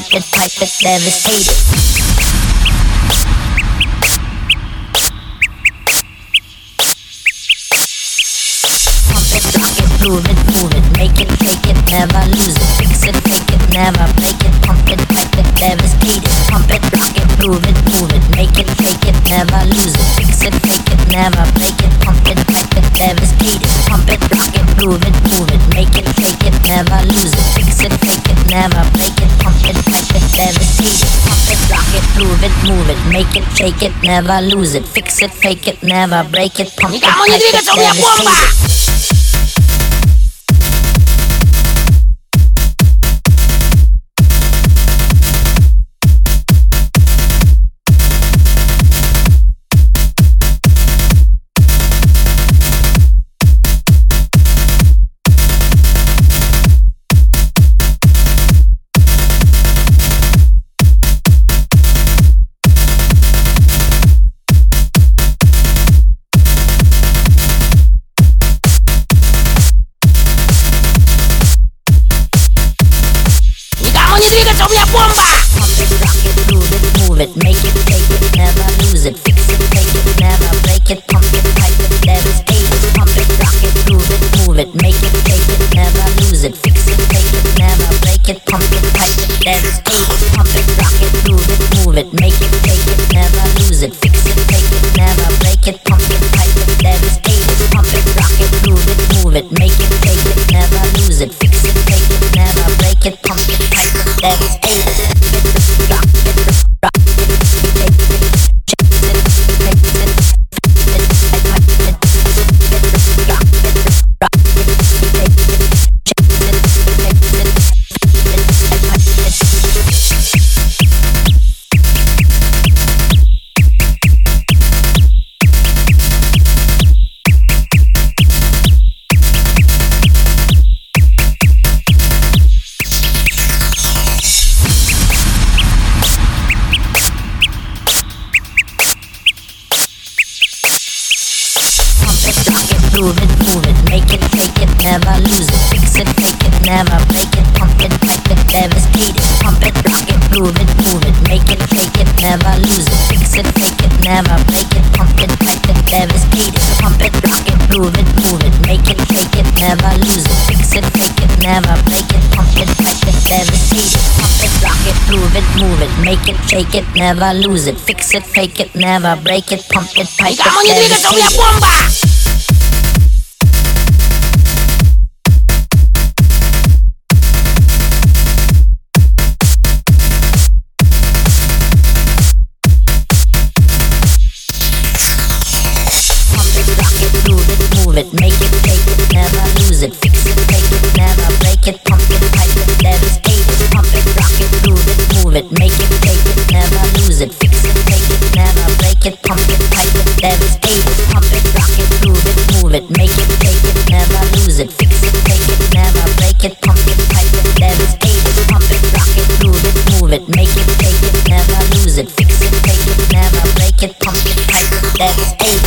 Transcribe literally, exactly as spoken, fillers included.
it, pipe it, devastate it. Pump it, rock it, groove it, move it, make it, shake it, never lose it. Fix it, fake it, never break it. Pump it, pipe it, devastate it. Pump it, rock it, groove it, move it, make it, shake it, never lose it. Fix it, fake it, never break it. Pump it, pipe it, devastate it. Pump it, rock it, groove it, move it, make it, shake it, never lose it. Fix it, fake it, never break it. Pump it, pipe it, devastate it. Pump it, rock it, groove it, move it, make it, shake it, never lose it. Fix it, fake it, never break it. Pump it, pipe it, devastate it. Двигаться, у меня бомба! Pump it, rock it, groove it, move it, make it, shake it, never lose it. Fix it, fake it, never break it. Pump it, pipe it, devastate it. Pump it, rock it, groove it, move it, make it, shake it, never lose it. Fix it, fake it, never break it. Pump it, pipe it, devastate it. Pump it, rock it, groove it, move it, make it, shake it, never lose it. Fix it, fake it, never break it. Pump it, pipe it, devastate it. Pump it, rock it, groove it, move it, make it, shake it, never lose it. Fix it, fake it, never break it. Pump it, pipe it, devastate it. Rock it, rock it, shake it, shake it, shake it, pipe it, rock it, rock it, shake it, shake it, shake it, pipe it. Groove it, move it, make it, shake it, never lose it. Fix it, fake it, never break it. Pump it, pipe it, devastate it. Pump it, rock it, groove it, move it, make it, shake it, never lose it. Fix it, fake it, never break it. Pump it, pipe it, devastate it. Pump it, rock it, groove it, move it, make it, shake it, never lose it. Fix it, fake it, never break it. Pump it, pipe it, devastate it. Pump it, rock it, groove it, move it, make it, shake it, never lose it. Fix it, fake it, never break it. Pump it, pipe it, Никому не двигаться, у меня devastate it. бомба! Make it, shake it, never lose it. Fix it, fake it, never break it. Pump it, pipe it, devastate it. Pump it, rock it, groove it, move it, make it, shake it, never lose it. Fix it, fake it, never break it. Pump it, pipe it, devastate it. Pump it, rock it, groove it, move it, make it, shake it, never lose it. Fix it, fake it, never break it. Pump it, pipe it, devastate it. Pump it, rock it, groove it, move it, make it, shake it, never lose it. Fix it, fake it, never break it. Pump it, pipe it, devastate it.